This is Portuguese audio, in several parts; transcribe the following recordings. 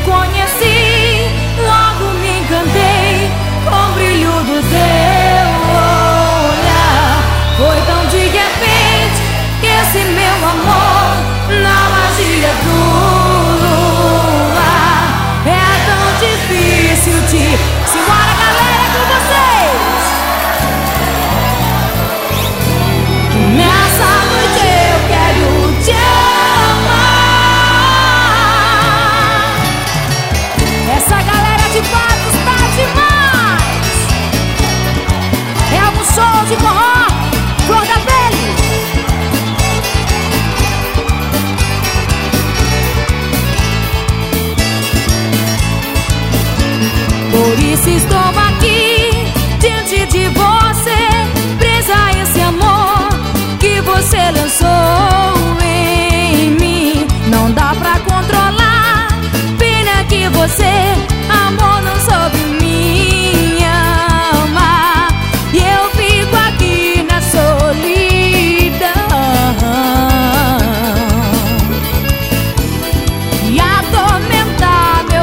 conheci, logo me encantei com o brilho do teu olhar. Foi tão de repente que esse meu amor, na magia do luar, é tão difícil de... Simbora, galera, com vocês! Nessa noite eu quero te amar. Essa galera de Patos tá demais. É um show de forró, flor da pele. Por isso estou aqui diante de você, presa a esse amor que você lançou em mim. Não dá pra controlar, pena que você, amor, não soube me amar. E eu fico aqui na solidão e atormentar meu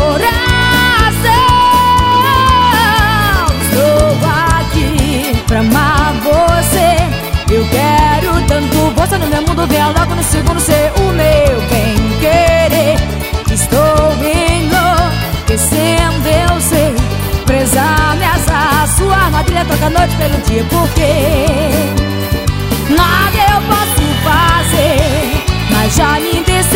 coração. Estou aqui pra amar você. Eu quero tanto você no meu mundo, ver logo no segundo ser o meu bem querer. Estou enlouquecendo, eu sei, presa nessa sua armadilha, troca a noite pelo dia, porque nada eu posso fazer, mas já me desci.